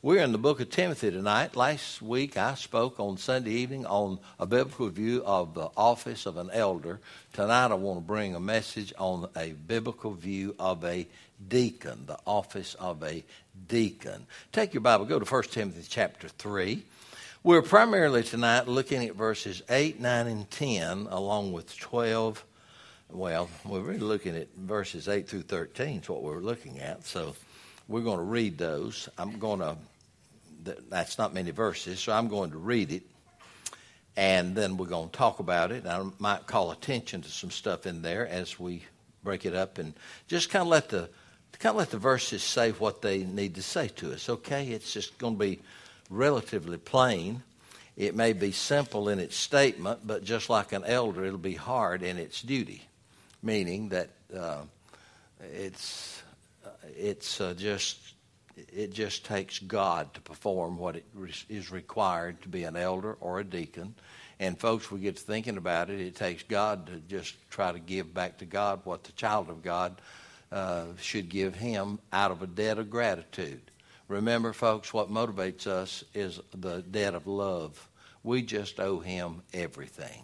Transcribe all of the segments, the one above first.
We're in the book of Timothy tonight. Last week I spoke on Sunday evening on a biblical view of the office of an elder. Tonight I want to bring a message on a biblical view of a deacon, the office of a deacon. Take your Bible, go to 1 Timothy chapter 3. We're primarily tonight looking at verses 8, 9, and 10 along with 12. Well, we're really looking at verses 8 through 13 is what we're looking at. So we're going to read those. That's not many verses, so I'm going to read it, and then we're going to talk about it. I might call attention to some stuff in there as we break it up, and just kind of let the verses say what they need to say to us. Okay, it's just going to be relatively plain. It may be simple in its statement, but just like an elder, it'll be hard in its duty, meaning that it just takes God to perform what is required to be an elder or a deacon. And folks, we get to thinking about it, it takes God to just try to give back to God what the child of God should give him out of a debt of gratitude. Remember, folks, what motivates us is the debt of love. We just owe him everything.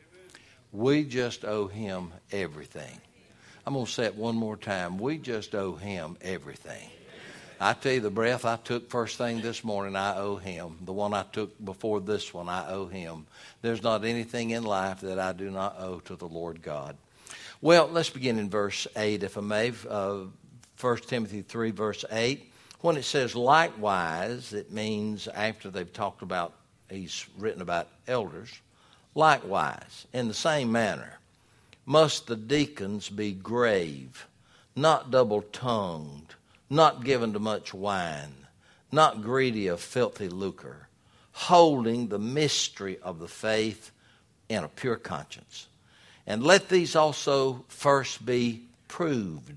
We just owe him everything. I'm going to say it one more time. We just owe him everything. I tell you, the breath I took first thing this morning, I owe him. The one I took before this one, I owe him. There's not anything in life that I do not owe to the Lord God. Well, let's begin in verse 8, if I may. 1 Timothy 3, verse 8. When it says likewise, it means after they've talked about, he's written about elders. Likewise, in the same manner, must the deacons be grave, not double-tongued, not given to much wine, not greedy of filthy lucre, holding the mystery of the faith in a pure conscience. And let these also first be proved.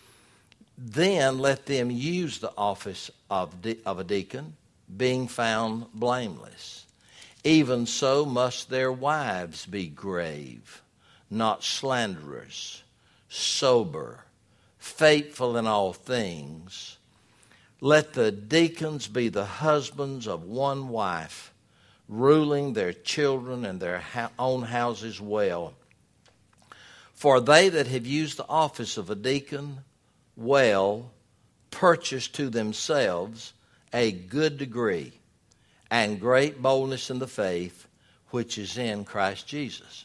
Then let them use the office of a deacon, being found blameless. Even so must their wives be grave, not slanderers, sober, faithful in all things. Let the deacons be the husbands of one wife, ruling their children and their own houses well. For they that have used the office of a deacon well purchase to themselves a good degree and great boldness in the faith which is in Christ Jesus.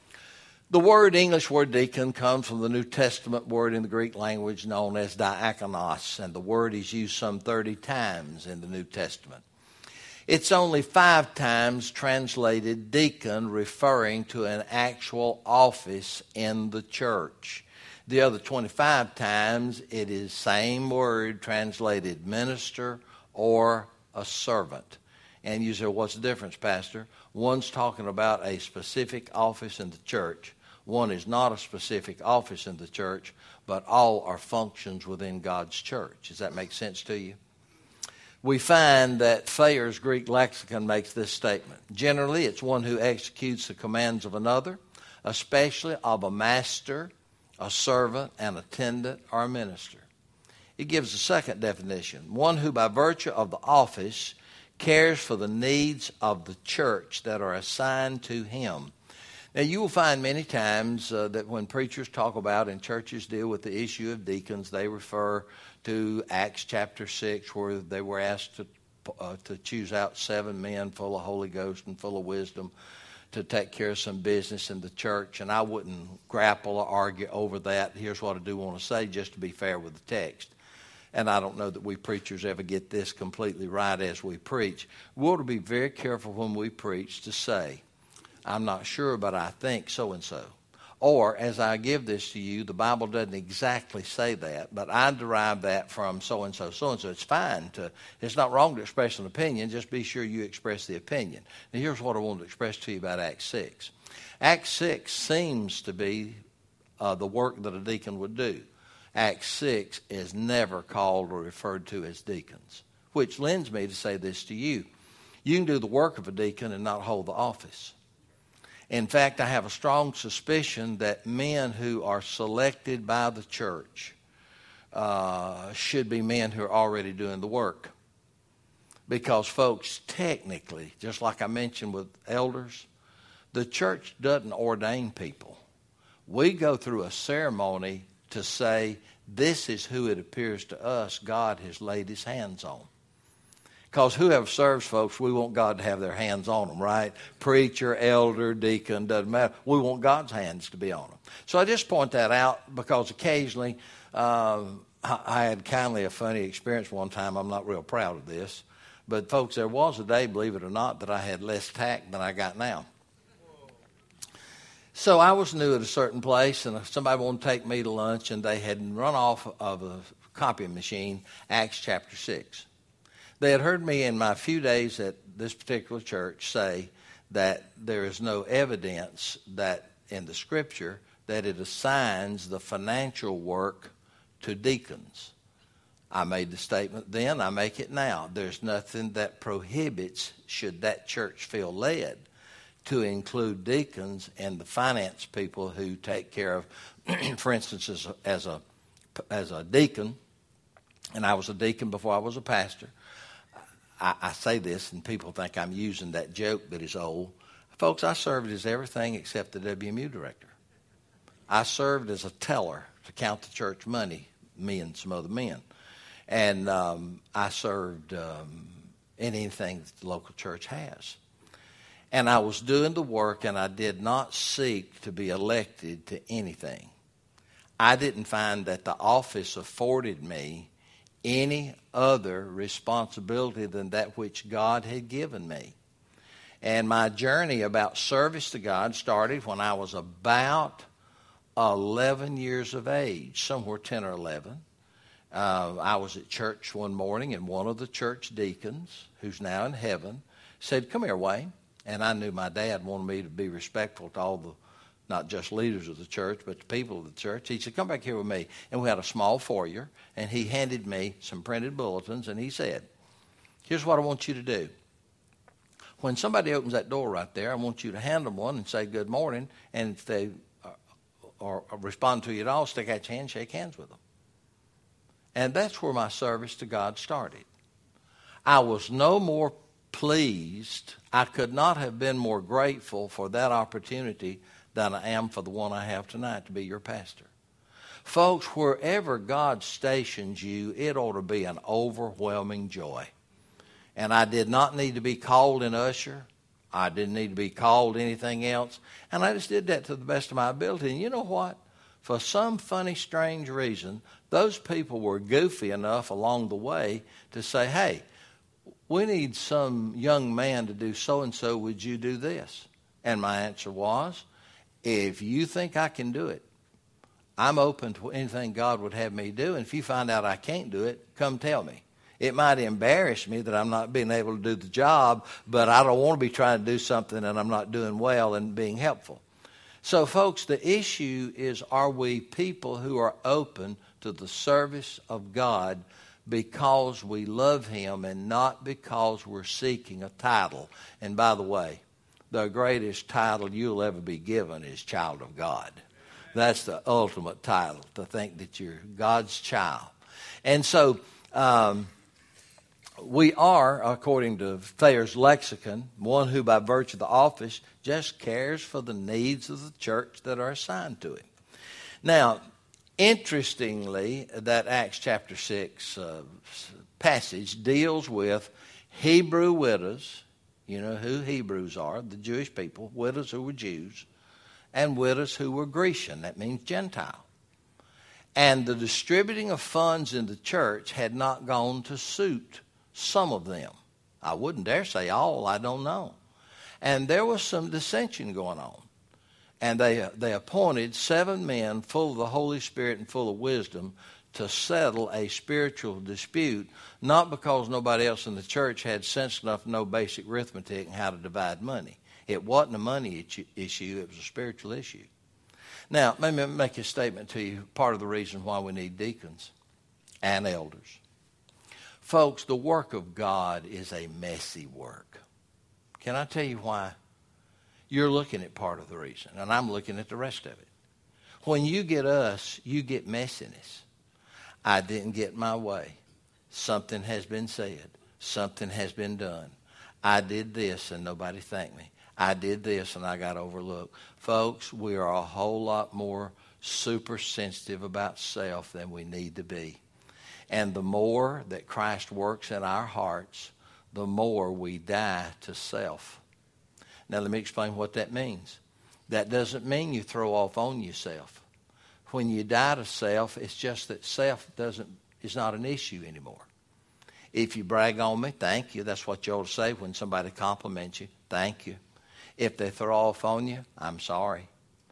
The English word deacon comes from the New Testament word in the Greek language known as diakonos, and the word is used some 30 times in the New Testament. It's only 5 times translated deacon, referring to an actual office in the church. The other 25 times it is same word translated minister or a servant. And you say, what's the difference, Pastor? One's talking about a specific office in the church. One is not a specific office in the church, but all are functions within God's church. Does that make sense to you? We find that Thayer's Greek lexicon makes this statement. Generally, it's one who executes the commands of another, especially of a master, a servant, an attendant, or a minister. It gives a second definition. One who by virtue of the office cares for the needs of the church that are assigned to him. Now, you will find many times that when preachers talk about and churches deal with the issue of deacons, they refer to Acts chapter 6, where they were asked to choose out 7 men full of Holy Ghost and full of wisdom to take care of some business in the church. And I wouldn't grapple or argue over that. Here's what I do want to say, just to be fair with the text. And I don't know that we preachers ever get this completely right as we preach. We ought to be very careful when we preach to say, I'm not sure, but I think so-and-so. Or, as I give this to you, the Bible doesn't exactly say that, but I derive that from so-and-so, so-and-so. It's not wrong to express an opinion, just be sure you express the opinion. Now, here's what I want to express to you about Acts 6. Acts 6 seems to be the work that a deacon would do. Acts 6 is never called or referred to as deacons, which lends me to say this to you. You can do the work of a deacon and not hold the office. In fact, I have a strong suspicion that men who are selected by the church should be men who are already doing the work. Because, folks, technically, just like I mentioned with elders, the church doesn't ordain people. We go through a ceremony to say, this is who it appears to us God has laid his hands on. Because whoever serves folks, we want God to have their hands on them, right? Preacher, elder, deacon, doesn't matter. We want God's hands to be on them. So I just point that out because occasionally I had kindly a funny experience one time. I'm not real proud of this. But, folks, there was a day, believe it or not, that I had less tact than I got now. So I was new at a certain place, and somebody wanted to take me to lunch, and they had run off of a copy machine, Acts chapter 6. They had heard me in my few days at this particular church say that there is no evidence that in the Scripture that it assigns the financial work to deacons. I made the statement then, I make it now. There's nothing that prohibits, should that church feel led, to include deacons and the finance people who take care of, for instance, as a deacon, and I was a deacon before I was a pastor. I say this, and people think I'm using that joke that is old. Folks, I served as everything except the WMU director. I served as a teller to count the church money, me and some other men. And I served in anything that the local church has. And I was doing the work, and I did not seek to be elected to anything. I didn't find that the office afforded me any other responsibility than that which God had given me. And my journey about service to God started when I was about 11 years of age, somewhere 10 or 11. I was at church one morning, and one of the church deacons, who's now in heaven, said, "Come here, Wayne." And I knew my dad wanted me to be respectful to all the, not just leaders of the church, but the people of the church. He said, "Come back here with me." And we had a small foyer, and he handed me some printed bulletins, and he said, "Here's what I want you to do. When somebody opens that door right there, I want you to hand them one and say good morning, and if they or respond to you at all, stick out your hand, shake hands with them." And that's where my service to God started. I was no more pleased. I could not have been more grateful for that opportunity than I am for the one I have tonight to be your pastor. Folks, wherever God stations you, it ought to be an overwhelming joy. And I did not need to be called an usher. I didn't need to be called anything else. And I just did that to the best of my ability. And you know what? For some funny, strange reason, those people were goofy enough along the way to say, "Hey, we need some young man to do so-and-so. Would you do this?" And my answer was, if you think I can do it, I'm open to anything God would have me do. And if you find out I can't do it, come tell me. It might embarrass me that I'm not being able to do the job, but I don't want to be trying to do something and I'm not doing well and being helpful. So, folks, the issue is, are we people who are open to the service of God because we love him and not because we're seeking a title? And by the way, the greatest title you'll ever be given is child of God. That's the ultimate title, to think that you're God's child. And so we are, according to Thayer's lexicon, one who by virtue of the office just cares for the needs of the church that are assigned to him. Now, interestingly, that Acts chapter 6 passage deals with Hebrew widows. You know who Hebrews are, the Jewish people, widows who were Jews, and widows who were Grecian. That means Gentile. And the distributing of funds in the church had not gone to suit some of them. I wouldn't dare say all, I don't know. And there was some dissension going on. And they appointed 7 men full of the Holy Spirit and full of wisdom to settle a spiritual dispute, not because nobody else in the church had sense enough to know basic arithmetic and how to divide money. It wasn't a money issue, it was a spiritual issue. Now, let me make a statement to you, part of the reason why we need deacons and elders. Folks, the work of God is a messy work. Can I tell you why? You're looking at part of the reason, and I'm looking at the rest of it. When you get us, you get messiness. I didn't get my way. Something has been said. Something has been done. I did this and nobody thanked me. I did this and I got overlooked. Folks, we are a whole lot more super sensitive about self than we need to be. And the more that Christ works in our hearts, the more we die to self. Now let me explain what that means. That doesn't mean you throw off on yourself. When you die to self, it's just that self is not an issue anymore. If you brag on me, thank you. That's what you ought to say when somebody compliments you. Thank you. If they throw off on you, I'm sorry.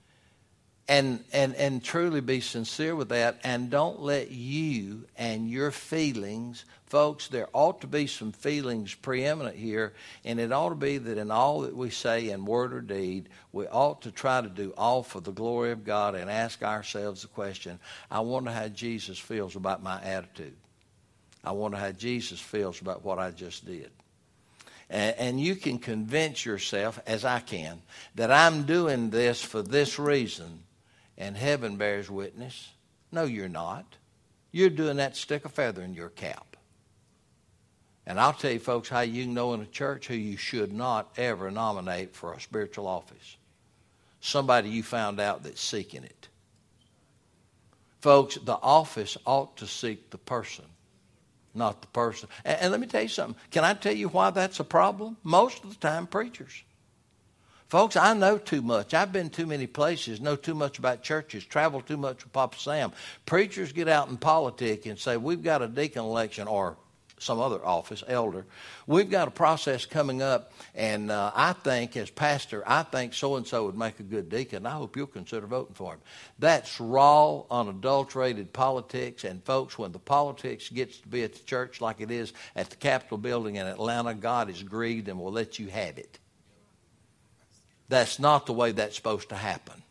And truly be sincere with that, and don't let you and your feelings, folks, there ought to be some feelings preeminent here, and it ought to be that in all that we say in word or deed, we ought to try to do all for the glory of God and ask ourselves the question, I wonder how Jesus feels about my attitude. I wonder how Jesus feels about what I just did. And you can convince yourself, as I can, that I'm doing this for this reason, and heaven bears witness. No, you're not. You're doing that to stick a feather in your cap. And I'll tell you, folks, how you can know in a church who you should not ever nominate for a spiritual office. Somebody you found out that's seeking it. Folks, the office ought to seek the person, not the person. And let me tell you something. Can I tell you why that's a problem? Most of the time, preachers. Folks, I know too much. I've been too many places, know too much about churches, traveled too much with Papa Sam. Preachers get out in politics and say, we've got a deacon election or some other office, elder. We've got a process coming up, and I think as pastor, I think so-and-so would make a good deacon. I hope you'll consider voting for him. That's raw, unadulterated politics, and folks, when the politics gets to be at the church like it is at the Capitol building in Atlanta, God is grieved and will let you have it. That's not the way that's supposed to happen.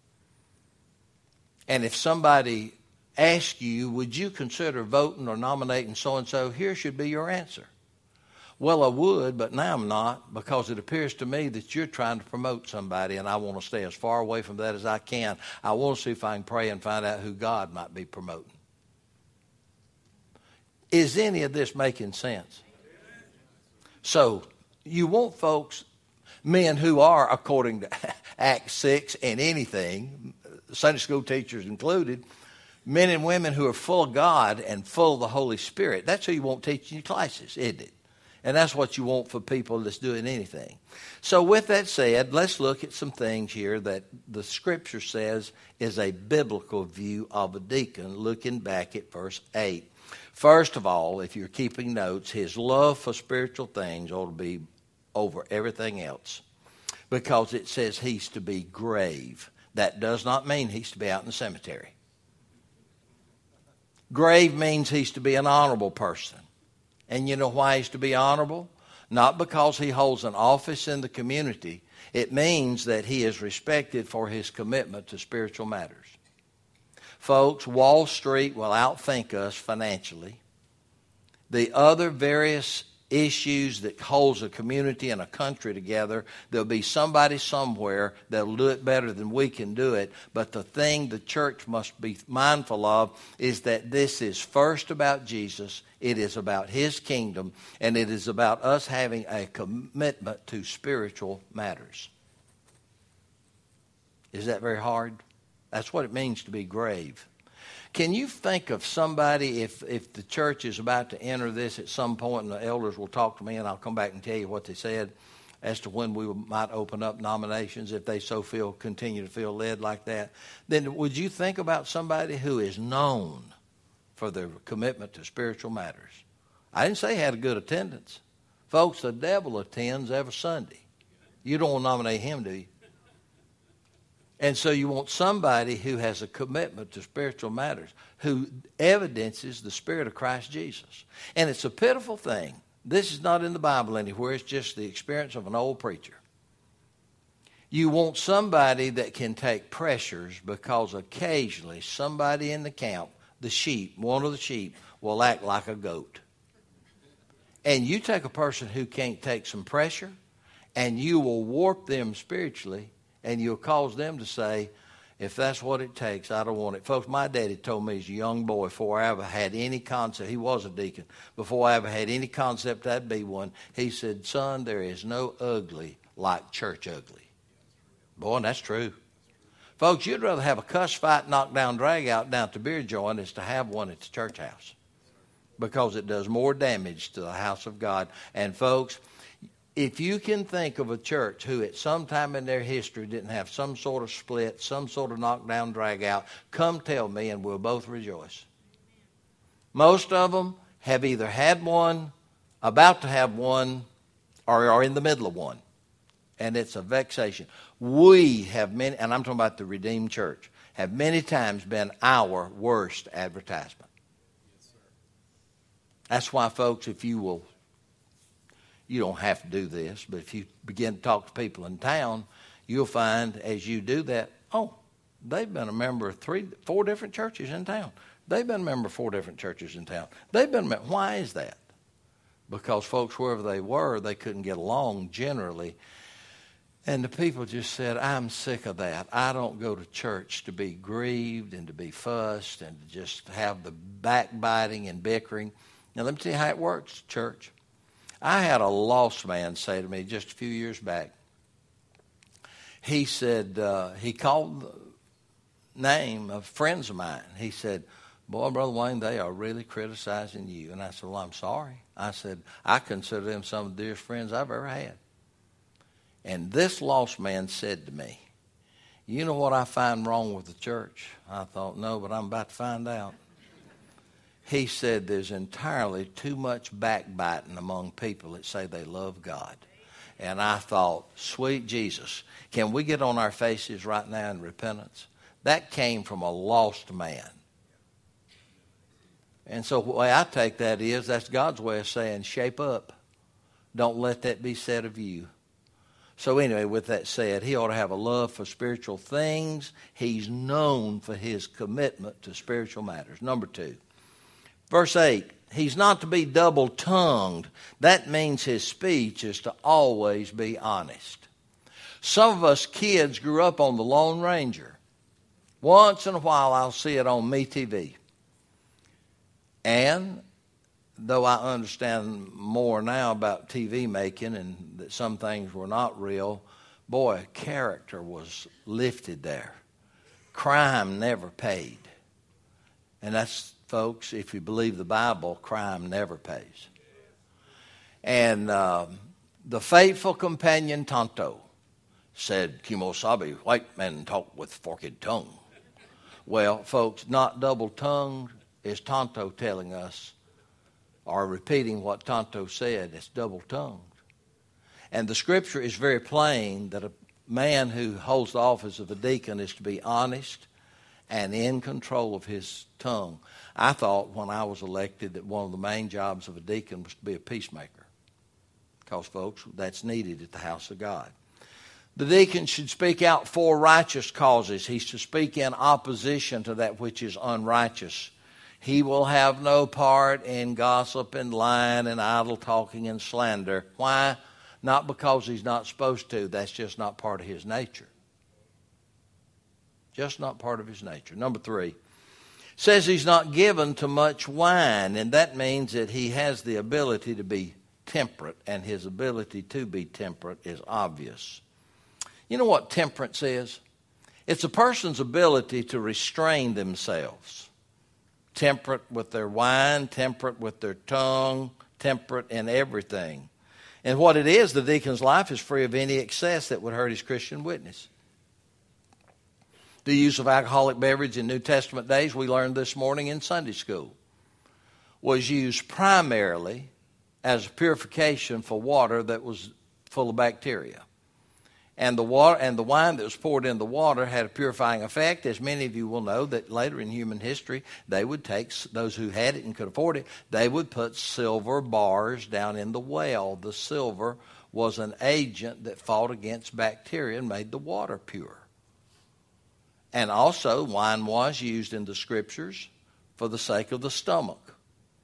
And if somebody asks you, would you consider voting or nominating so-and-so, here should be your answer. Well, I would, but now I'm not, because it appears to me that you're trying to promote somebody, and I want to stay as far away from that as I can. I want to see if I can pray and find out who God might be promoting. Is any of this making sense? So, you want folks, men who are, according to Acts 6 and anything, Sunday school teachers included, men and women who are full of God and full of the Holy Spirit. That's who you want teaching your classes, isn't it? And that's what you want for people that's doing anything. So with that said, let's look at some things here that the Scripture says is a biblical view of a deacon, looking back at verse 8. First of all, if you're keeping notes, his love for spiritual things ought to be over everything else, because it says he's to be grave. That does not mean he's to be out in the cemetery. Grave means he's to be an honorable person. And you know why he's to be honorable? Not because he holds an office in the community. It means that he is respected for his commitment to spiritual matters. Folks, Wall Street will outthink us financially. The other various issues that holds a community and a country together, there'll be somebody somewhere that'll do it better than we can do it. But the thing the church must be mindful of is that this is first about Jesus. It is about his kingdom, and it is about us having a commitment to spiritual matters. Is that very hard? That's what it means to be grave. Can you think of somebody, if the church is about to enter this at some point, and the elders will talk to me, and I'll come back and tell you what they said as to when we might open up nominations, if they so continue to feel led like that, then would you think about somebody who is known for their commitment to spiritual matters? I didn't say he had a good attendance. Folks, the devil attends every Sunday. You don't want to nominate him, do you? And so you want somebody who has a commitment to spiritual matters, who evidences the Spirit of Christ Jesus. And it's a pitiful thing. This is not in the Bible anywhere. It's just the experience of an old preacher. You want somebody that can take pressures, because occasionally somebody in the camp, the sheep, one of the sheep, will act like a goat. And you take a person who can't take some pressure, and you will warp them spiritually, and you'll cause them to say, If that's what it takes, I don't want it. Folks, my daddy told me as a young boy, before I ever had any concept, he was a deacon, before I ever had any concept I'd be one, he said, son, there is no ugly like church ugly. Boy, and that's true. Folks, you'd rather have a cuss fight, knock down, drag out down at the beer joint as to have one at the church house, because it does more damage to the house of God. And folks, if you can think of a church who at some time in their history didn't have some sort of split, some sort of knock down, drag out, come tell me and we'll both rejoice. Most of them have either had one, about to have one, or are in the middle of one. And it's a vexation. We have many, and I'm talking about the Redeemed Church, have many times been our worst advertisement. Yes, sir. That's why, folks, if you will, you don't have to do this, but if you begin to talk to people in town, you'll find as you do that, oh, they've been a member of 4 different churches in town. They've been a member of 4 different churches in town. They've been a member. Why is that? Because folks, wherever they were, they couldn't get along generally. And the people just said, I'm sick of that. I don't go to church to be grieved and to be fussed and to just have the backbiting and bickering. Now, let me tell you how it works, church. I had a lost man say to me just a few years back. He said, he called the name of friends of mine. He said, boy, Brother Wayne, they are really criticizing you. And I said, well, I'm sorry. I said, I consider them some of the dearest friends I've ever had. And this lost man said to me, you know what I find wrong with the church? I thought, no, but I'm about to find out. He said there's entirely too much backbiting among people that say they love God. And I thought, sweet Jesus, can we get on our faces right now in repentance? That came from a lost man. And so the way I take that is, that's God's way of saying, shape up. Don't let that be said of you. So anyway, with that said, he ought to have a love for spiritual things. He's known for his commitment to spiritual matters. Number 2. Verse 8, he's not to be double-tongued. That means his speech is to always be honest. Some of us kids grew up on the Lone Ranger. Once in a while, I'll see it on MeTV. And though I understand more now about TV making and that some things were not real, boy, character was lifted there. Crime never paid. And that's, folks, if you believe the Bible, crime never pays. And the faithful companion Tonto said, Kimosabe, white men talk with forked tongue. Well, folks, not double-tongued is Tonto telling us, or repeating what Tonto said. It's double-tongued. And the scripture is very plain that a man who holds the office of a deacon is to be honest and in control of his tongue. I thought when I was elected that one of the main jobs of a deacon was to be a peacemaker. Because, folks, that's needed at the house of God. The deacon should speak out for righteous causes. He's to speak in opposition to that which is unrighteous. He will have no part in gossip and lying and idle talking and slander. Why? Not because he's not supposed to. That's just not part of his nature. Just not part of his nature. Number 3. Says he's not given to much wine, and that means that he has the ability to be temperate, and his ability to be temperate is obvious. You know what temperance is? It's a person's ability to restrain themselves. Temperate with their wine, temperate with their tongue, temperate in everything. And what it is, the deacon's life is free of any excess that would hurt his Christian witness. The use of alcoholic beverage in New Testament days, we learned this morning in Sunday school, was used primarily as a purification for water that was full of bacteria. And the water and the wine that was poured in the water had a purifying effect. As many of you will know, that later in human history, they would take, those who had it and could afford it, they would put silver bars down in the well. The silver was an agent that fought against bacteria and made the water pure. And also, wine was used in the scriptures for the sake of the stomach.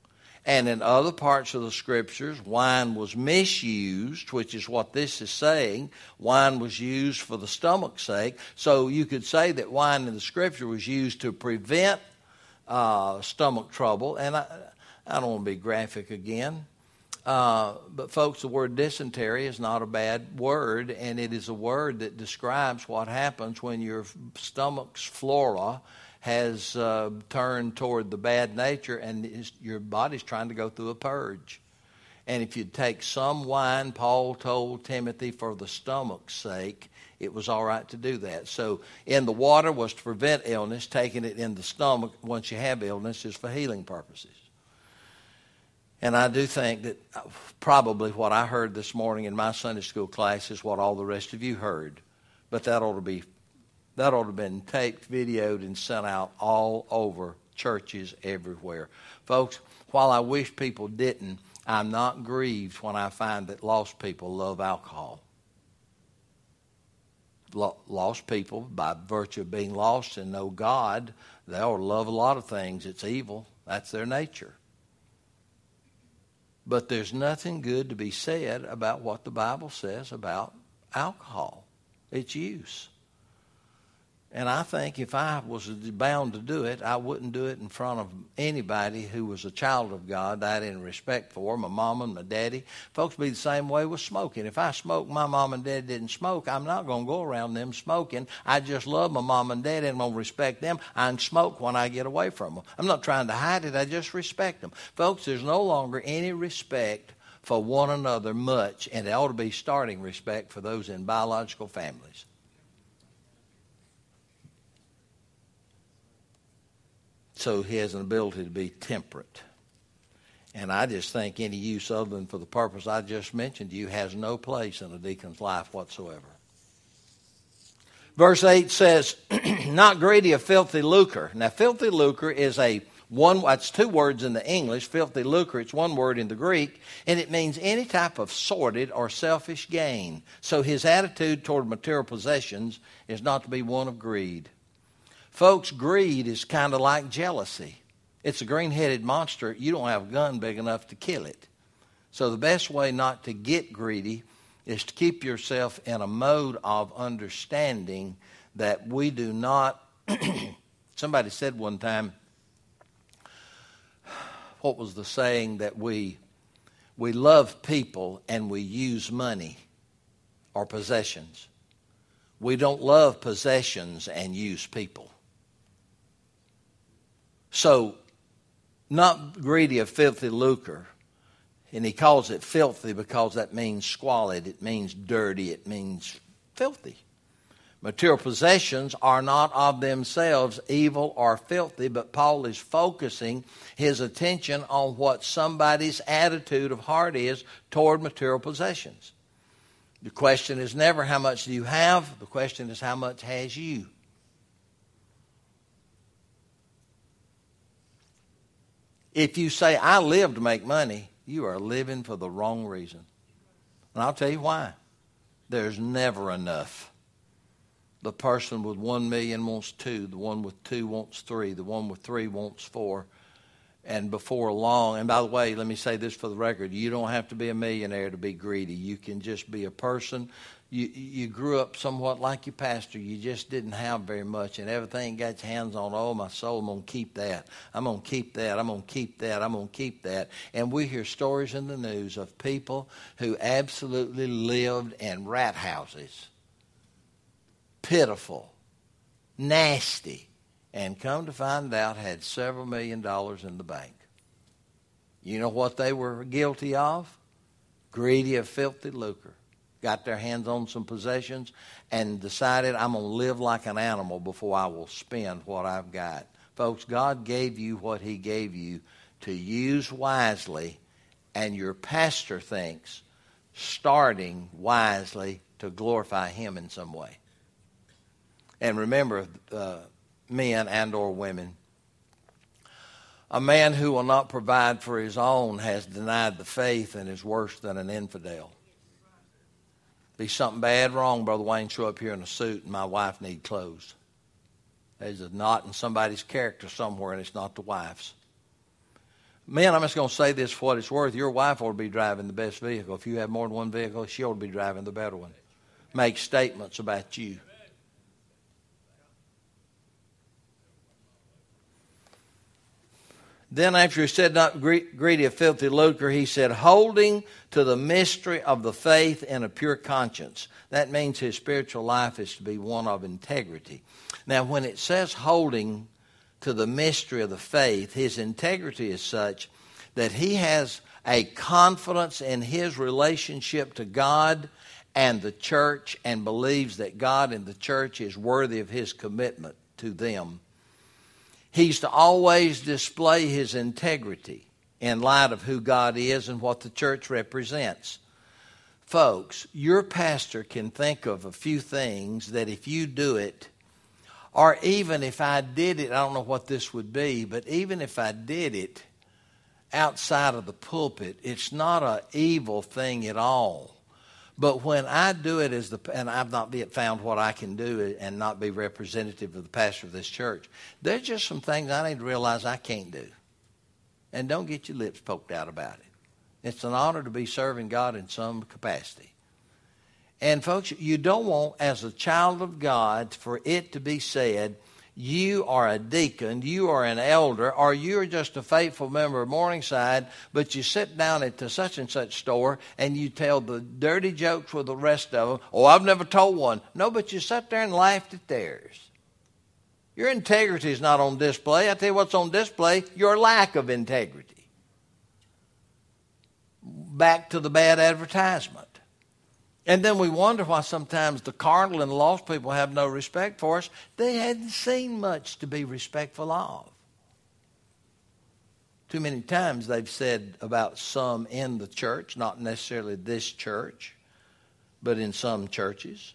And in other parts of the Scriptures, wine was misused, which is what this is saying. Wine was used for the stomach's sake. So you could say that wine in the Scripture was used to prevent stomach trouble. And I don't want to be graphic again. But folks, the word dysentery is not a bad word, and it is a word that describes what happens when your stomach's flora has turned toward the bad nature, and your body's trying to go through a purge. And if you take some wine, Paul told Timothy, for the stomach's sake, it was all right to do that. So in the water was to prevent illness. Taking it in the stomach once you have illness is for healing purposes. And I do think that probably what I heard this morning in my Sunday school class is what all the rest of you heard. But that ought to have been taped, videoed, and sent out all over churches everywhere. Folks, while I wish people didn't, I'm not grieved when I find that lost people love alcohol. Lost people, by virtue of being lost and know God, they ought to love a lot of things. It's evil. That's their nature. But there's nothing good to be said about what the Bible says about alcohol, its use. And I think if I was bound to do it, I wouldn't do it in front of anybody who was a child of God that I didn't respect for, my mama and my daddy. Folks, be the same way with smoking. If I smoked, my mom and dad didn't smoke, I'm not going to go around them smoking. I just love my mom and dad and I'm going to respect them. I can smoke when I get away from them. I'm not trying to hide it. I just respect them. Folks, there's no longer any respect for one another much, and there ought to be starting respect for those in biological families. So he has an ability to be temperate. And I just think any use other than for the purpose I just mentioned to you has no place in a deacon's life whatsoever. Verse 8 says, not greedy of filthy lucre. Now, filthy lucre is that's two words in the English. Filthy lucre, it's one word in the Greek, and it means any type of sordid or selfish gain. So his attitude toward material possessions is not to be one of greed. Folks, greed is kind of like jealousy. It's a green-headed monster. You don't have a gun big enough to kill it. So the best way not to get greedy is to keep yourself in a mode of understanding that we do not... Somebody said one time, what was the saying, that we love people and we use money or possessions. We don't love possessions and use people. So, not greedy of filthy lucre. And he calls it filthy because that means squalid. It means dirty. It means filthy. Material possessions are not of themselves evil or filthy, but Paul is focusing his attention on what somebody's attitude of heart is toward material possessions. The question is never how much do you have. The question is how much has you. If you say, I live to make money, you are living for the wrong reason. And I'll tell you why. There's never enough. The person with 1 million wants 2. The one with 2 wants 3. The one with 3 wants 4. And before long, and by the way, let me say this for the record, you don't have to be a millionaire to be greedy. You can just be a person. You grew up somewhat like your pastor. You just didn't have very much, and everything you got your hands on, oh, my soul, I'm going to keep that. I'm going to keep that. I'm going to keep that. I'm going to keep that. And we hear stories in the news of people who absolutely lived in rat houses. Pitiful. Nasty. And come to find out had several $1 million in the bank. You know what they were guilty of? Greedy of filthy lucre. Got their hands on some possessions and decided, I'm going to live like an animal before I will spend what I've got. Folks, God gave you what he gave you to use wisely, and your pastor thinks starting wisely to glorify him in some way. And remember, men and or women, a man who will not provide for his own has denied the faith and is worse than an infidel. Be something bad wrong, Brother Wayne, show up here in a suit and my wife need clothes. There's a knot in somebody's character somewhere and it's not the wife's. Men, I'm just going to say this for what it's worth. Your wife ought to be driving the best vehicle. If you have more than one vehicle, she ought to be driving the better one. Make statements about you. Then after he said, not greedy of filthy lucre, he said, holding to the mystery of the faith in a pure conscience. That means his spiritual life is to be one of integrity. Now, when it says holding to the mystery of the faith, his integrity is such that he has a confidence in his relationship to God and the church and believes that God and the church is worthy of his commitment to them. He's to always display his integrity in light of who God is and what the church represents. Folks, your pastor can think of a few things that if you do it, or even if I did it, I don't know what this would be, but even if I did it outside of the pulpit, it's not an evil thing at all. But when I do it and I've not yet found what I can do and not be representative of the pastor of this church, there's just some things I need to realize I can't do. And don't get your lips poked out about it. It's an honor to be serving God in some capacity. And folks, you don't want, as a child of God, for it to be said, you are a deacon, you are an elder, or you're just a faithful member of Morningside, but you sit down at the such and such store and you tell the dirty jokes with the rest of them. Oh, I've never told one. No, but you sat there and laughed at theirs. Your integrity is not on display. I tell you what's on display, your lack of integrity. Back to the bad advertisement. And then we wonder why sometimes the carnal and lost people have no respect for us. They hadn't seen much to be respectful of. Too many times they've said about some in the church, not necessarily this church, but in some churches.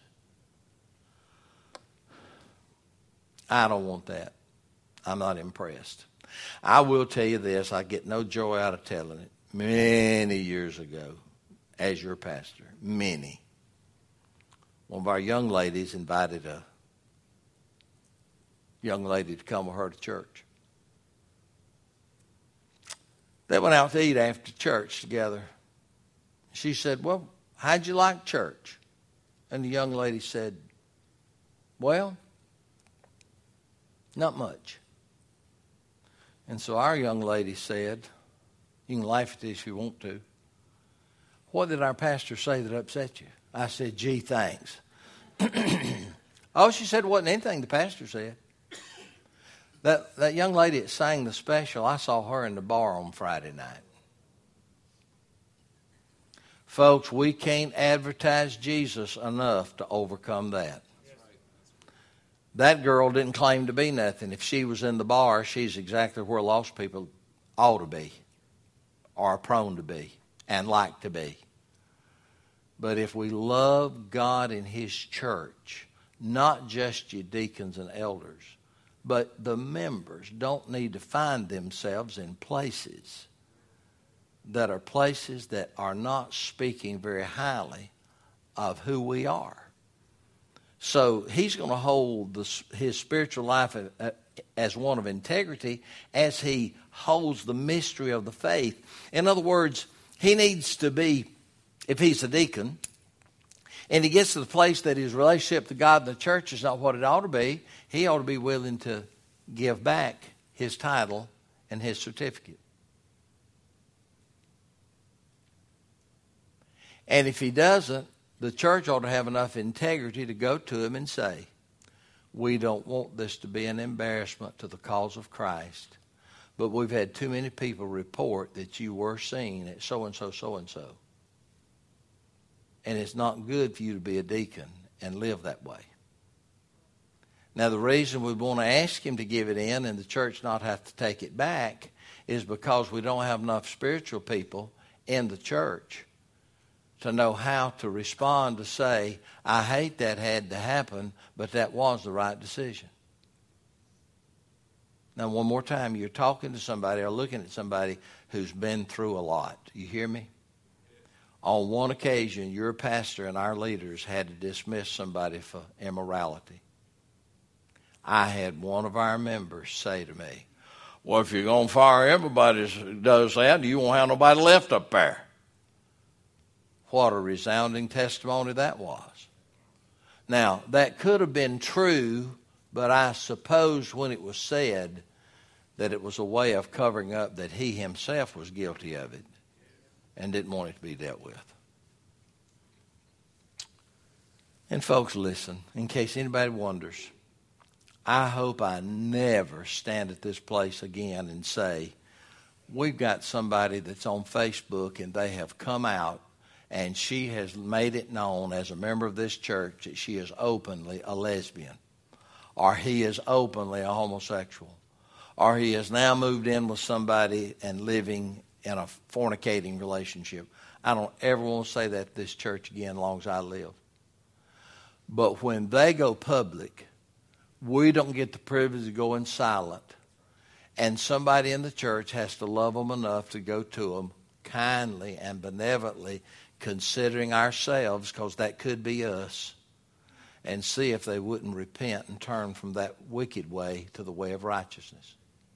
I don't want that. I'm not impressed. I will tell you this, I get no joy out of telling it. Many years ago, as your pastor, many. One of our young ladies invited a young lady to come with her to church. They went out to eat after church together. She said, well, how'd you like church? And the young lady said, well, not much. And so our young lady said, you can laugh at this if you want to, what did our pastor say that upset you? I said, gee, thanks. Oh, she said it wasn't anything the pastor said. That young lady that sang the special, I saw her in the bar on Friday night. Folks, we can't advertise Jesus enough to overcome that. That girl didn't claim to be nothing. If she was in the bar, she's exactly where lost people ought to be, or are prone to be, and like to be. But if we love God and his church, not just you deacons and elders, but the members don't need to find themselves in places that are not speaking very highly of who we are. So he's going to hold his spiritual life as one of integrity as he holds the mystery of the faith. In other words, he needs to be, if he's a deacon, and he gets to the place that his relationship to God and the church is not what it ought to be, he ought to be willing to give back his title and his certificate. And if he doesn't, the church ought to have enough integrity to go to him and say, we don't want this to be an embarrassment to the cause of Christ, but we've had too many people report that you were seen at so-and-so, so-and-so. And it's not good for you to be a deacon and live that way. Now, the reason we want to ask him to give it in and the church not have to take it back is because we don't have enough spiritual people in the church to know how to respond to say, I hate that had to happen, but that was the right decision. Now, one more time, you're talking to somebody or looking at somebody who's been through a lot. You hear me? On one occasion, your pastor and our leaders had to dismiss somebody for immorality. I had one of our members say to me, Well, if you're going to fire everybody that does that, you won't have nobody left up there. What a resounding testimony that was. Now, that could have been true, but I suppose when it was said that it was a way of covering up that he himself was guilty of it and didn't want it to be dealt with. And folks, listen, in case anybody wonders, I hope I never stand at this place again and say, we've got somebody that's on Facebook and they have come out and she has made it known as a member of this church that she is openly a lesbian, or he is openly a homosexual, or he has now moved in with somebody and living in a fornicating relationship. I don't ever want to say that to this church again as long as I live. But when they go public, we don't get the privilege of going silent. And somebody in the church has to love them enough to go to them kindly and benevolently, considering ourselves, because that could be us, and see if they wouldn't repent and turn from that wicked way to the way of righteousness.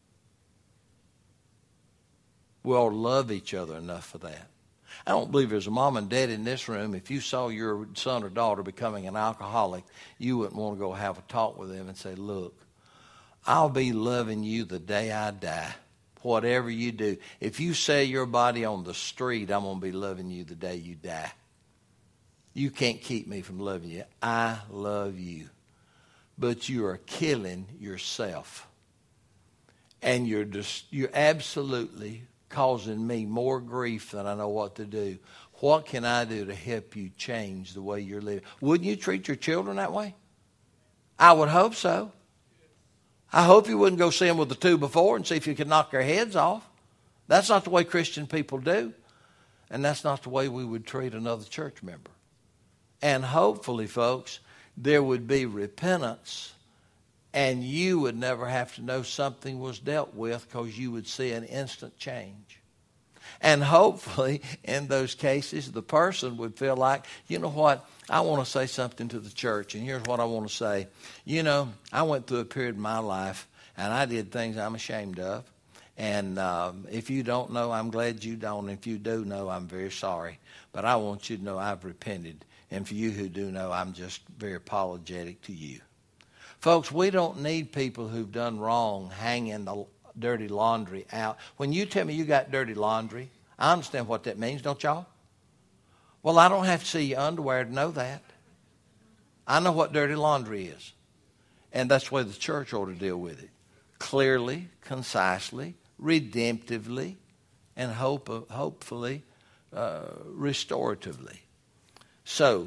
We all love each other enough for that. I don't believe there's a mom and dad in this room, if you saw your son or daughter becoming an alcoholic, you wouldn't want to go have a talk with them and say, look, I'll be loving you the day I die. Whatever you do. If you sell your body on the street, I'm going to be loving you the day you die. You can't keep me from loving you. I love you. But you are killing yourself. And you're absolutely causing me more grief than I know what to do. What can I do to help you change the way you're living? Wouldn't you treat your children that way? I would hope so. I hope you wouldn't go see them with the 2x4 and see if you could knock their heads off. That's not the way Christian people do. And that's not the way we would treat another church member. And hopefully, folks, there would be repentance and you would never have to know something was dealt with because you would see an instant change. And hopefully, in those cases, the person would feel like, you know what, I want to say something to the church, and here's what I want to say. You know, I went through a period in my life, and I did things I'm ashamed of. And if you don't know, I'm glad you don't. If you do know, I'm very sorry. But I want you to know I've repented. And for you who do know, I'm just very apologetic to you. Folks, we don't need people who've done wrong hanging the dirty laundry out. When you tell me you got dirty laundry, I understand what that means, don't y'all? Well, I don't have to see your underwear to know that. I know what dirty laundry is. And that's the way the church ought to deal with it. Clearly, concisely, redemptively, and hopefully restoratively. So,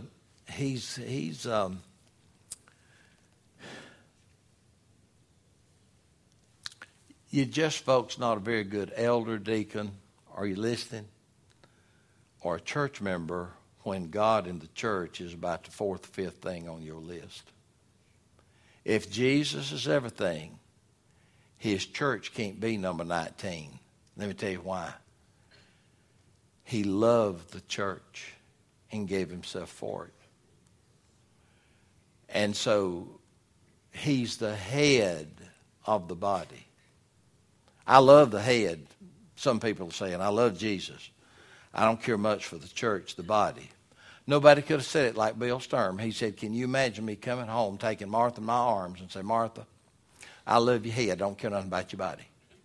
you're just, folks, not a very good elder, deacon, are you listening? Or a church member when God in the church is about the 4th or 5th thing on your list. If Jesus is everything, his church can't be number 19. Let me tell you why. He loved the church and gave himself for it. And so he's the head of the body. I love the head. Some people are saying, I love Jesus. I don't care much for the church, the body. Nobody could have said it like Bill Sturm. He said, can you imagine me coming home, taking Martha in my arms and say, Martha, I love your head. I don't care nothing about your body.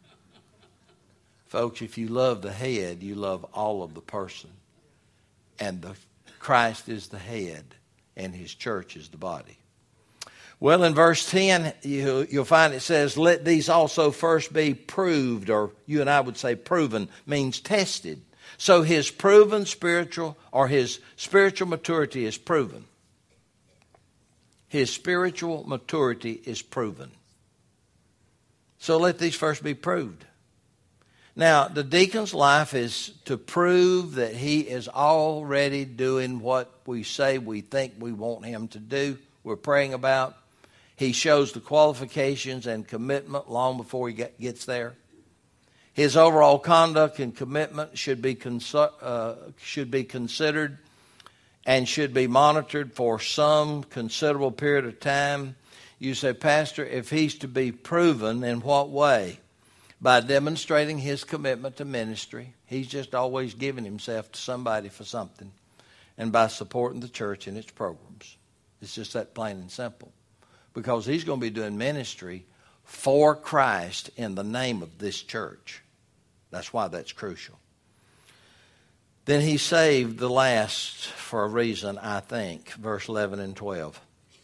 Folks, if you love the head, you love all of the person. And Christ is the head, and his church is the body. Well, in verse 10, you'll find it says, let these also first be proved, or you and I would say proven, means tested. So his proven spiritual, or his spiritual maturity is proven. His spiritual maturity is proven. So let these first be proved. Now, the deacon's life is to prove that he is already doing what we say we think we want him to do, we're praying about. He shows the qualifications and commitment long before he gets there. His overall conduct and commitment should be considered and should be monitored for some considerable period of time. You say, Pastor, if he's to be proven, in what way? by demonstrating his commitment to ministry. He's just always giving himself to somebody for something. And by supporting the church and its programs. It's just that plain and simple. Because he's going to be doing ministry for Christ in the name of this church. That's why that's crucial. Then he saved the last for a reason, I think. Verse 11 and 12.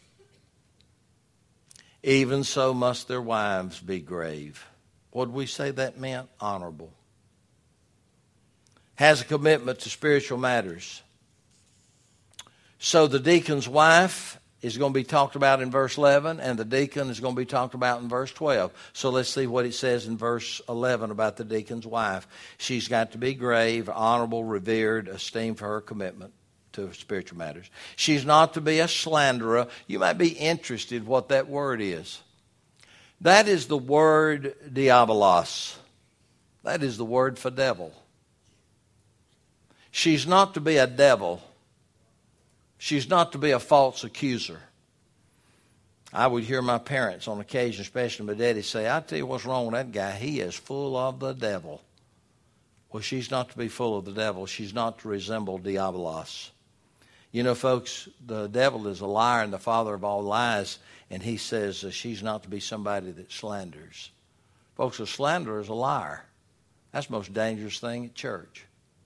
Even so must their wives be grave. What did we say that meant? Honorable. Has a commitment to spiritual matters. So the deacon's wife is going to be talked about in verse 11, and the deacon is going to be talked about in verse 12. So let's see what it says in verse 11 about the deacon's wife. She's got to be grave, honorable, revered, esteemed for her commitment to spiritual matters. She's not to be a slanderer. You might be interested what that word is. That is the word diabolos. That is the word for devil. She's not to be a devil. She's not to be a false accuser. I would hear my parents on occasion, especially my daddy, say, I tell you what's wrong with that guy. He is full of the devil. Well, she's not to be full of the devil. She's not to resemble diabolos. You know, folks, the devil is a liar and the father of all lies, and he says she's not to be somebody that slanders. Folks, a slanderer is a liar. That's the most dangerous thing at church.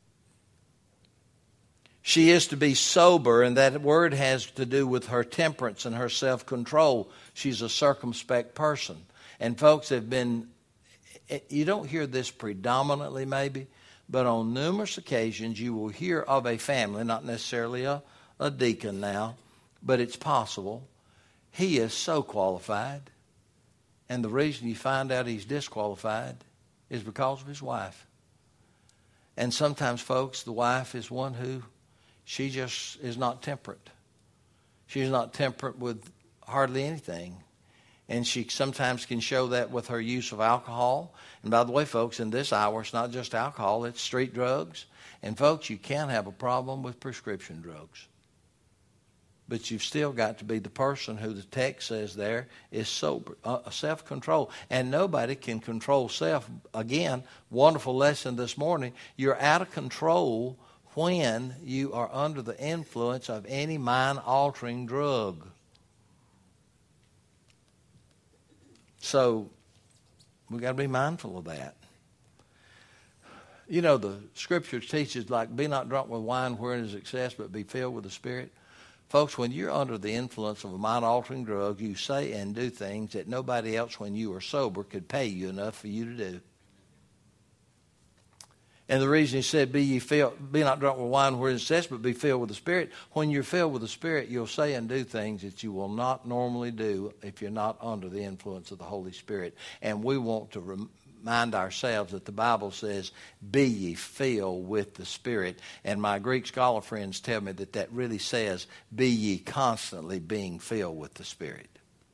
She is to be sober, and that word has to do with her temperance and her self-control. She's a circumspect person. And folks have been, you don't hear this predominantly maybe, but on numerous occasions you will hear of a family, not necessarily a deacon now, but it's possible. He is so qualified, and the reason you find out he's disqualified is because of his wife. And sometimes, folks, the wife is one who she just is not temperate. She's not temperate with hardly anything. And she sometimes can show that with her use of alcohol. And by the way, folks, in this hour, it's not just alcohol, it's street drugs. And folks, you can have a problem with prescription drugs. But you've still got to be the person who the text says there is sober, self-control. And nobody can control self. Again, wonderful lesson this morning. You're out of control when you are under the influence of any mind-altering drug. So we've got to be mindful of that. You know, the Scripture teaches, like, be not drunk with wine wherein is excess, but be filled with the Spirit. Folks, when you're under the influence of a mind-altering drug, you say and do things that nobody else, when you are sober, could pay you enough for you to do. And the reason he said, be not drunk with wine where it's excess, but be filled with the Spirit. When you're filled with the Spirit, you'll say and do things that you will not normally do if you're not under the influence of the Holy Spirit. And we want to remind ourselves that the Bible says, be ye filled with the Spirit. And my Greek scholar friends tell me that that really says, be ye constantly being filled with the Spirit.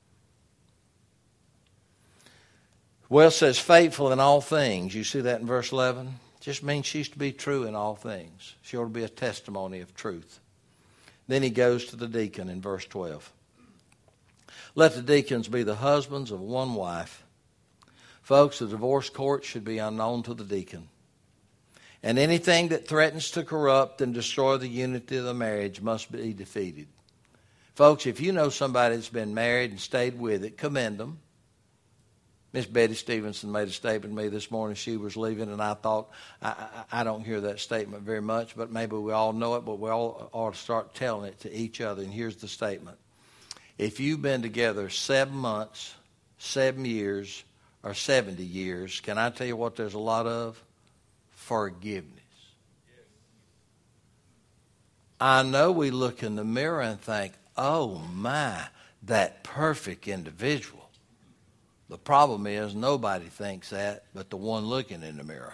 Well, it says faithful in all things. You see that in verse 11? Just means she's to be true in all things. She ought to be a testimony of truth. Then he goes to the deacon in verse 12. Let the deacons be the husbands of one wife. Folks, the divorce court should be unknown to the deacon. And anything that threatens to corrupt and destroy the unity of the marriage must be defeated. Folks, if you know somebody that's been married and stayed with it, commend them. Miss Betty Stevenson made a statement to me this morning. She was leaving, and I thought, I don't hear that statement very much, but maybe we all know it, but we all ought to start telling it to each other. And here's the statement. If you've been together 7 months, 7 years, or 70 years, can I tell you what there's a lot of? Forgiveness. I know we look in the mirror and think, oh my, that perfect individual. The problem is nobody thinks that but the one looking in the mirror.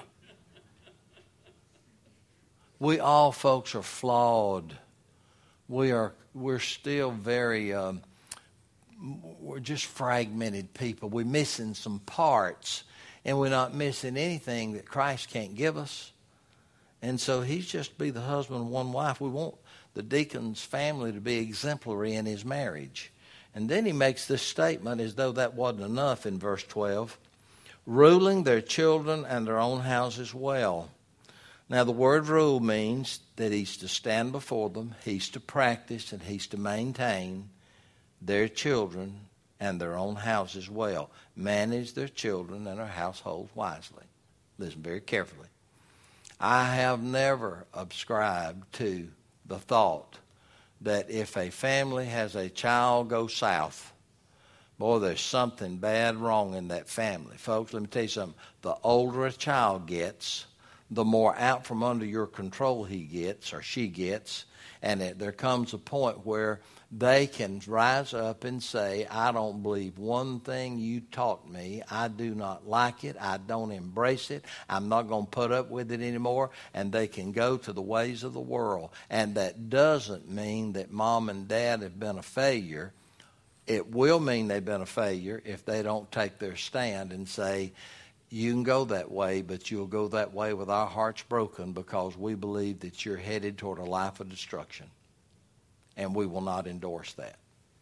We all, folks, are flawed. We're still very, we're just fragmented people. We're missing some parts, and we're not missing anything that Christ can't give us. And so he's just to be the husband of one wife. We want the deacon's family to be exemplary in his marriage. And then he makes this statement as though that wasn't enough in verse 12. ruling their children and their own houses well. Now, the word rule means that he's to stand before them, he's to practice, and he's to maintain their children and their own houses well. Manage their children and their households wisely. Listen very carefully. I have never subscribed to the thought that if a family has a child go south, boy, there's something bad wrong in that family. Folks, let me tell you something. The older a child gets, the more out from under your control he gets or she gets, and there comes a point where they can rise up and say, I don't believe one thing you taught me. I do not like it. I don't embrace it. I'm not going to put up with it anymore. And they can go to the ways of the world. And that doesn't mean that mom and dad have been a failure. It will mean they've been a failure if they don't take their stand and say, you can go that way, but you'll go that way with our hearts broken because we believe that you're headed toward a life of destruction. And we will not endorse that.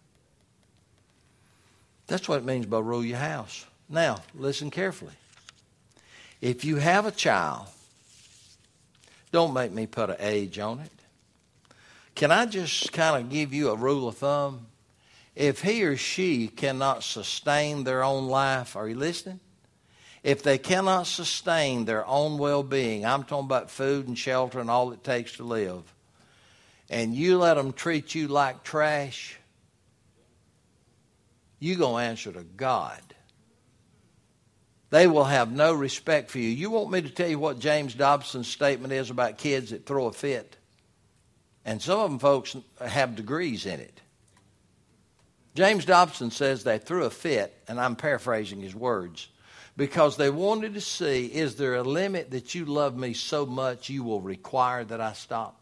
That's what it means by rule your house. Now, listen carefully. If you have a child, don't make me put an age on it. Can I just kind of give you a rule of thumb? If he or she cannot sustain their own life, are you listening? If they cannot sustain their own well-being, I'm talking about food and shelter and all it takes to live, and you let them treat you like trash, you're going to answer to God. They will have no respect for you. You want me to tell you what James Dobson's statement is about kids that throw a fit? And some of them, folks, have degrees in it. James Dobson says they threw a fit, and I'm paraphrasing his words, because they wanted to see, is there a limit that you love me so much you will require that I stop?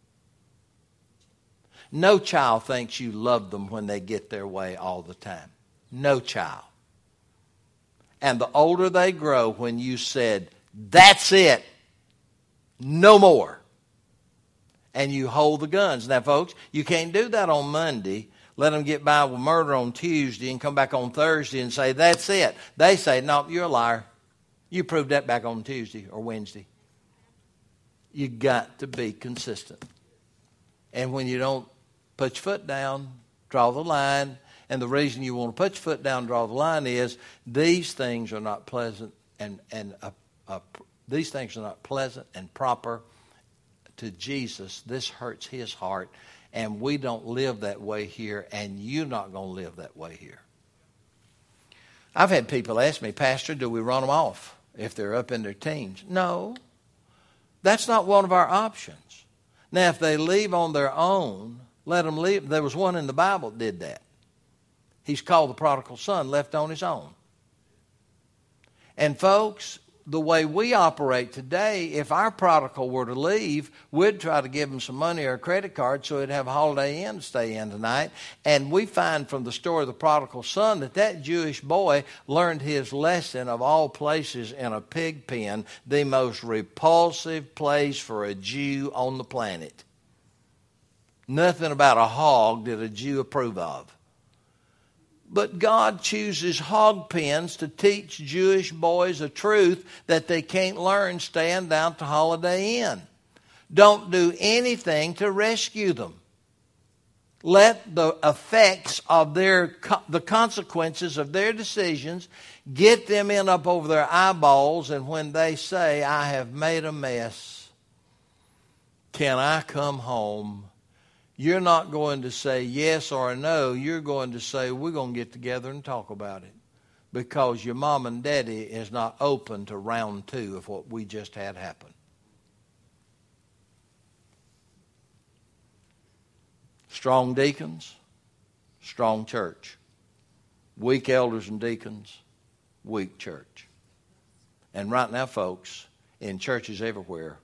No child thinks you love them when they get their way all the time. No child. And the older they grow, when you said, that's it, no more, and you hold the guns. Now, folks, you can't do that on Monday, let them get by with murder on Tuesday and come back on Thursday and say, that's it. They say, no, you're a liar. You proved that back on Tuesday or Wednesday. You got to be consistent. And when you don't put your foot down, draw the line. And the reason you want to put your foot down and draw the line is these things are not pleasant and these things are not pleasant and proper to Jesus. This hurts his heart, and we don't live that way here, and you're not going to live that way here. I've had people ask me, Pastor, do we run them off if they're up in their teens? No, that's not one of our options. Now, if they leave on their own, let them leave. There was one in the Bible that did that. He's called the prodigal son, left on his own. And folks, the way we operate today, if our prodigal were to leave, we'd try to give him some money or a credit card so he'd have a Holiday Inn to stay in tonight. And we find from the story of the prodigal son that Jewish boy learned his lesson of all places in a pig pen, the most repulsive place for a Jew on the planet. Nothing about a hog did a Jew approve of. But God chooses hog pens to teach Jewish boys a truth that they can't learn staying down at the Holiday Inn. Don't do anything to rescue them. Let the effects of the consequences of their decisions get them in up over their eyeballs, and when they say, I have made a mess, can I come home? You're not going to say yes or no. You're going to say, we're going to get together and talk about it. Because your mom and daddy is not open to round 2 of what we just had happen. Strong deacons, strong church. Weak elders and deacons, weak church. And right now, folks, in churches everywhere,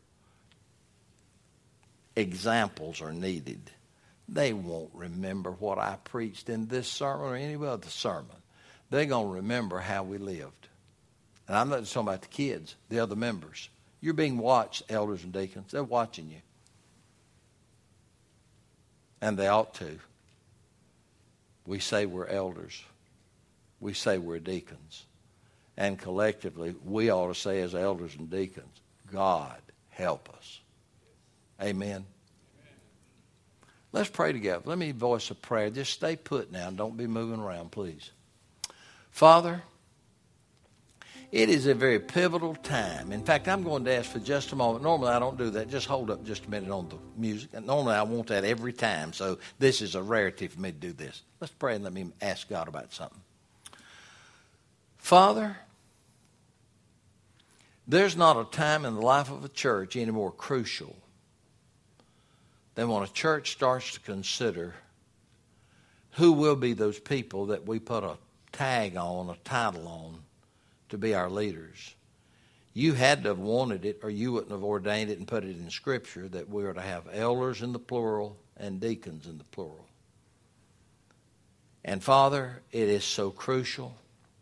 examples are needed. They won't remember what I preached in this sermon or any other sermon. They're going to remember how we lived. And I'm not just talking about the kids, the other members. You're being watched, elders and deacons. They're watching you. And they ought to. We say we're elders. We say we're deacons. And collectively, we ought to say as elders and deacons, God, help us. Amen. Let's pray together. Let me voice a prayer. Just stay put now. Don't be moving around, please. Father, it is a very pivotal time. In fact, I'm going to ask for just a moment. Normally, I don't do that. Just hold up just a minute on the music. And normally, I want that every time. So this is a rarity for me to do this. Let's pray and let me ask God about something. Father, there's not a time in the life of a church any more crucial than when a church starts to consider who will be those people that we put a tag on, a title on, to be our leaders. You had to have wanted it, or you wouldn't have ordained it and put it in Scripture that we are to have elders in the plural and deacons in the plural. And Father, it is so crucial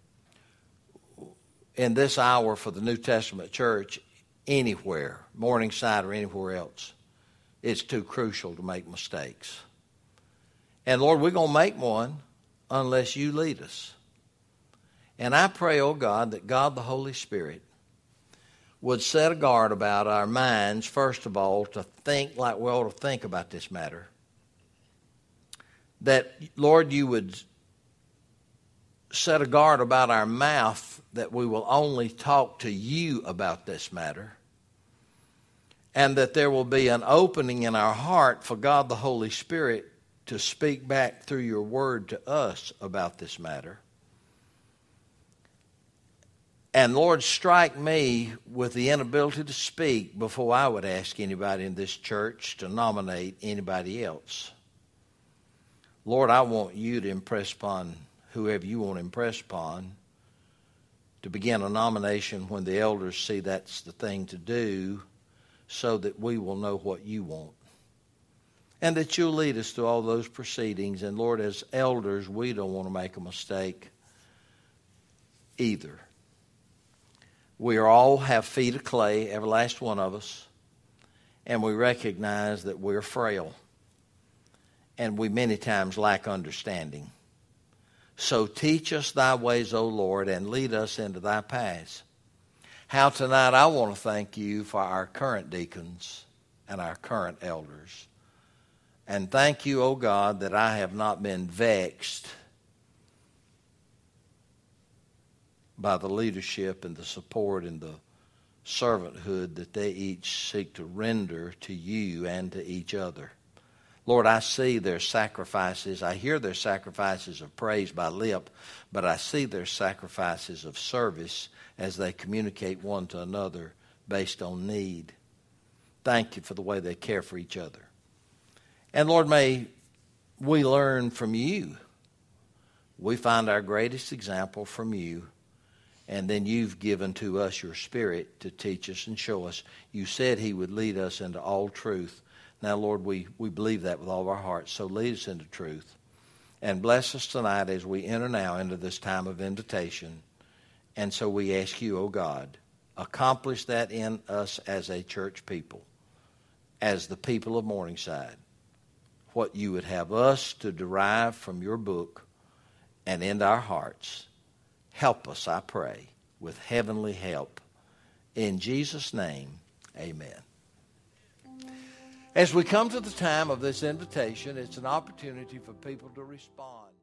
in this hour for the New Testament church, anywhere, Morningside or anywhere else, it's too crucial to make mistakes. And Lord, we're going to make one unless you lead us. And I pray, oh God, that God the Holy Spirit would set a guard about our minds, first of all, to think like we ought to think about this matter. That, Lord, you would set a guard about our mouth, that we will only talk to you about this matter. And that there will be an opening in our heart for God the Holy Spirit to speak back through your word to us about this matter. And Lord, strike me with the inability to speak before I would ask anybody in this church to nominate anybody else. Lord, I want you to impress upon whoever you want to impress upon to begin a nomination when the elders see that's the thing to do, so that we will know what you want. And that you'll lead us through all those proceedings. And Lord, as elders, we don't want to make a mistake either. We all have feet of clay, every last one of us. And we recognize that we're frail. And we many times lack understanding. So teach us thy ways, O Lord, and lead us into thy paths. How tonight I want to thank you for our current deacons and our current elders. And thank you, O God, that I have not been vexed by the leadership and the support and the servanthood that they each seek to render to you and to each other. Lord, I see their sacrifices. I hear their sacrifices of praise by lip, but I see their sacrifices of service as they communicate one to another based on need. Thank you for the way they care for each other. And Lord, may we learn from you. We find our greatest example from you. And then you've given to us your Spirit to teach us and show us. You said he would lead us into all truth. Now, Lord, we believe that with all of our hearts. So lead us into truth. And bless us tonight as we enter now into this time of invitation. And so we ask you, oh God, accomplish that in us as a church people, as the people of Morningside, what you would have us to derive from your book and into our hearts. Help us, I pray, with heavenly help. In Jesus' name, amen. As we come to the time of this invitation, it's an opportunity for people to respond.